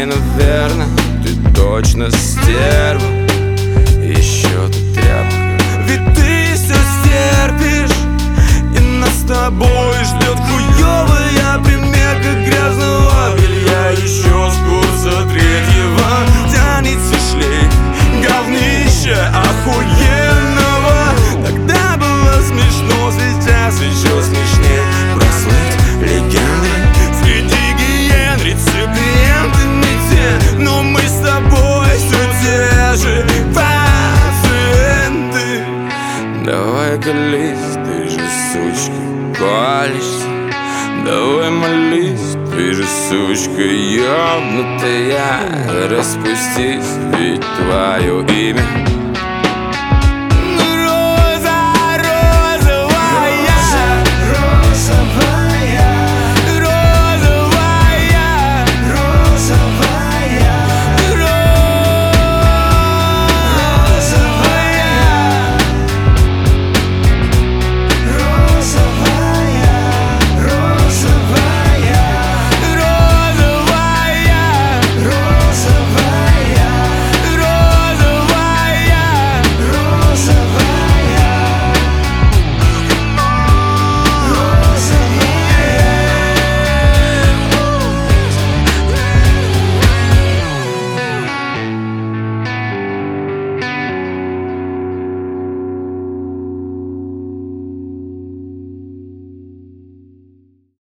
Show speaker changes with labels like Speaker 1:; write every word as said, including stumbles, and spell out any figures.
Speaker 1: Не, наверное, ты точно стерва. Еще ты тряпка, ведь ты все стерпишь. И нас с тобой ждет хуёвая примерка грязного белья. Еще с курса третьего тянется шлейф говнища охуенного. Тогда было смешно, сейчас еще смешнее прослыть легендой среди гиен, реципиентами те. Но мы с тобой все те же пациенты. Давай колись, ты же сучка, колешься. Давай молись, ты же сучка ёбнутая. Распустись, ведь твое имя